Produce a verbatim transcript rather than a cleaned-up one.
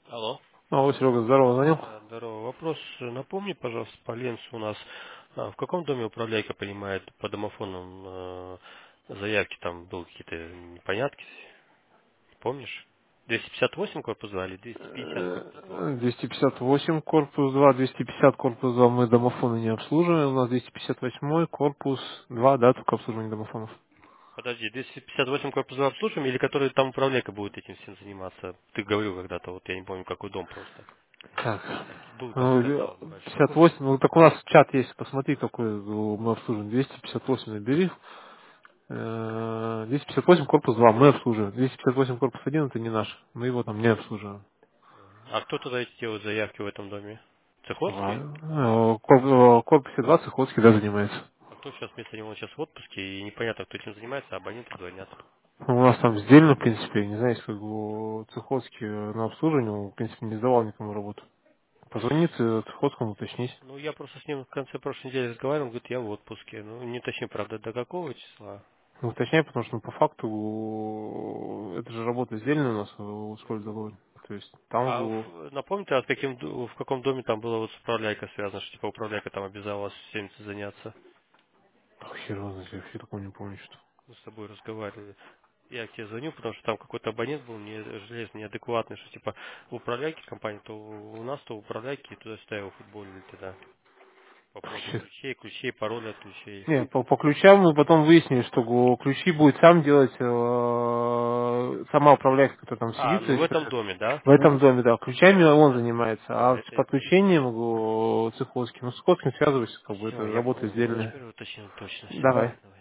Алло. Алло, Серега, здорово, звонил? Да, здорово. Вопрос. Напомни, пожалуйста, по Ленцу у нас, а, в каком доме управляйка принимает по домофонам э, заявки, там был какие-то непонятки, помнишь? двести пятьдесят восемь корпус два или двести пятьдесят корпус два? Э, двести пятьдесят восемь корпус два, двести пятьдесят корпус два мы домофоны не обслуживаем, у нас двести пятьдесят восемь корпус два, да, только обслуживание домофонов. Подожди, двести пятьдесят восемь корпус два обслуживаем или который там управляйка будет этим всем заниматься? Ты говорил когда-то, вот я не помню, какой дом просто. Так, Был там ну, скандал небольшой. пятьдесят восемь, ну так у нас чат есть, посмотри, какой э, мы обслуживаем, двести пятьдесят восемь набери. Э, двести пятьдесят восемь корпус два мы обслуживаем, двести пятьдесят восемь корпус один это не наш, мы его там не обслуживаем. А кто туда эти делает заявки в этом доме? Цеховский? Ладно. Э, корп- э, корпусе два Цеховский, да, занимается. А кто сейчас вместо него сейчас в отпуске, и непонятно, кто этим занимается, а абоненты звонят. У нас там сдельно, в принципе, не знаю, если как бы Цеховский на обслуживание, он, в принципе, не сдавал никому работу. Позвонить э, Цеховскому, уточнить. Ну, я просто с ним в конце прошлой недели разговаривал, он говорит, я в отпуске. Ну, не точнее, правда, до какого числа? Ну, уточняй, потому что ну, по факту э, это же работа сдельная у нас э, у Сколь договор. То есть там А э, в- напомните, а в, каким, д- в каком доме там было вот с управляйкой связано, что типа управляйка там обязала вас всем этим заняться? хер его знает, я вообще такого не помню, что. Мы с тобой разговаривали. Я к тебе звоню, потому что там какой-то абонент был не, железный, неадекватный, что типа в управляйке компании, то у нас, то в управляйке туда-сюда его футболили тогда. По поводу Вообще. ключей, ключей, пароля от ключей. Не, по, по ключам мы потом выяснили, что го- ключи будет сам делать э, сама управляющая, которая там А, сидит. То ну в есть этом доме, да? в этом доме, да, ключами он Да. занимается, А, а с это подключением го, Цеховским, ну, с Цеховским связывайся, как бы это все, я работа понял. сдельная. Теперь уточнил точно. Все, Давай. давай, давай.